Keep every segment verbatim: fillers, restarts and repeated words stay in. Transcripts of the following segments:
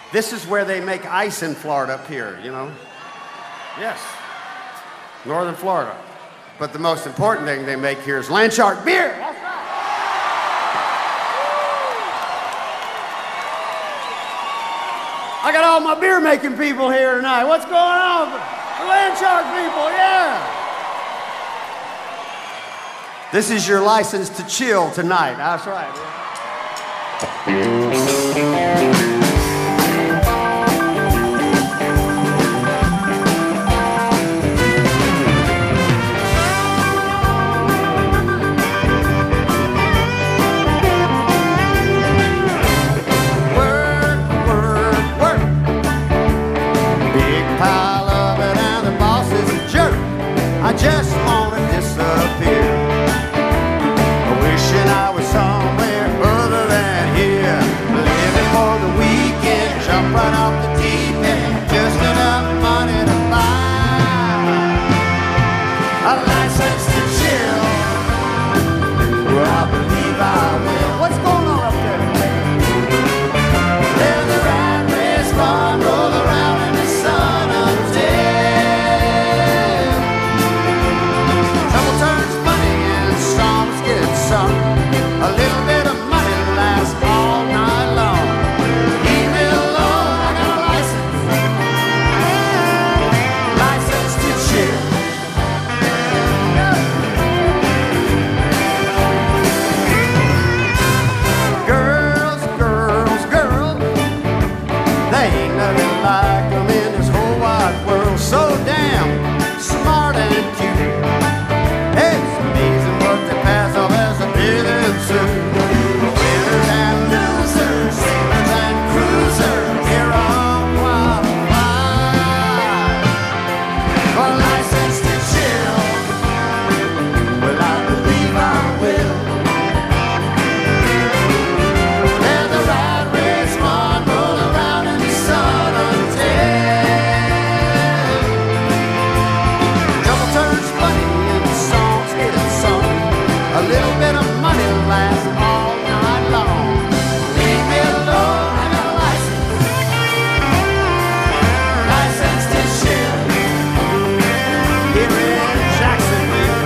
This is where they make ice in Florida up here, you know? Yes. Northern Florida. But the most important thing they make here is Landshark beer. That's right. I got all my beer making people here tonight. What's going on? The Landshark people, yeah. This is your license to chill tonight. That's right. I just wanna disappear, wishing I was somewhere other than here, living for the weekend, jump right off the deep end, just enough money to buy a license to chill. Well, I believe I will. What's going on up there? Let the rat race run, roll around in the sun until a little bit of money lasts all night long. Leave me alone, I got a license, license to chill. Girls, girls, girls, they ain't nothing like them in this whole wide world. So damn smart and cute. It's amazing what they pass off as a winners and losers, sailors and cruisers, here on wild ride. For a license to chill, well, I believe I will. Let the ride race run, roll around in the sun until trouble turns funny and the songs get sung. A little bit of money lasts all night long. Leave me alone, I got a license, license to chill. Here in Jacksonville.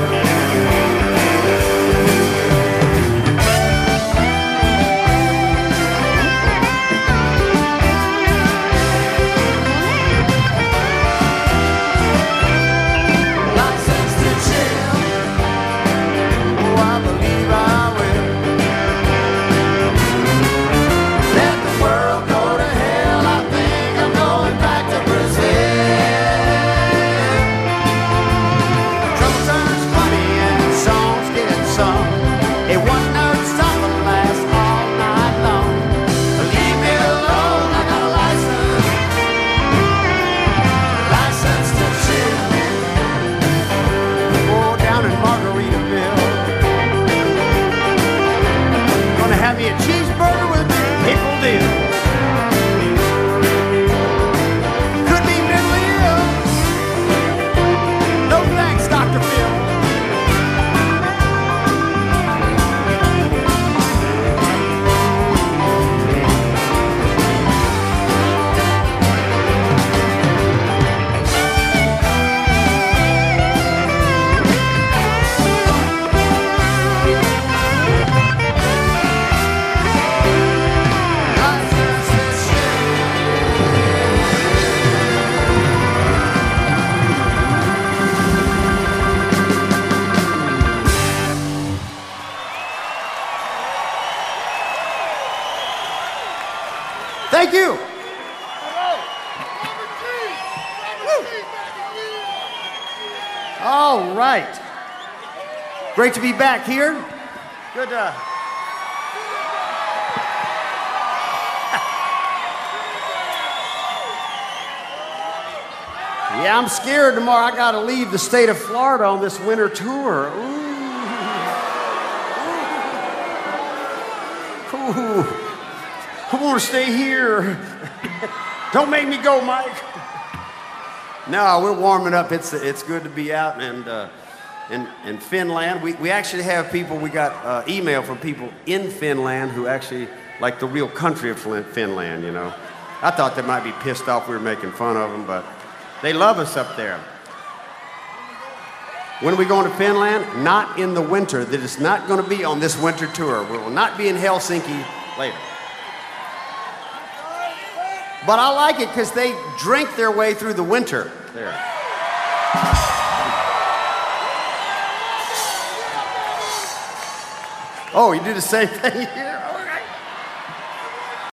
License to chill. Oh, I believe I will. Let the world go to hell. I think I'm going back to Brazil. Trouble turns funny and songs get sung. A one-note song will last all night long. Leave me alone, I got a license, license to chill. Oh, down in Margaritaville. Gonna have me a cheeseburger with pickle dip. Could be mentally ill. No thanks, Doctor Phil. License to chill. Thank you. All right. Great to be back here. Good. Uh... Yeah, I'm scared tomorrow. I got to leave the state of Florida on this winter tour. Ooh. Ooh. I want to stay here. Don't make me go, Mike. No, we're warming up. It's it's good to be out and uh, in in Finland. We we actually have people. We got uh, email from people in Finland who actually like the real country of Fin- Finland. You know, I thought they might be pissed off we were making fun of them, but they love us up there. When are we going to Finland? Not in the winter. That is not going to be on this winter tour. We will not be in Helsinki later. But I like it because they drink their way through the winter there. Oh, you do the same thing here?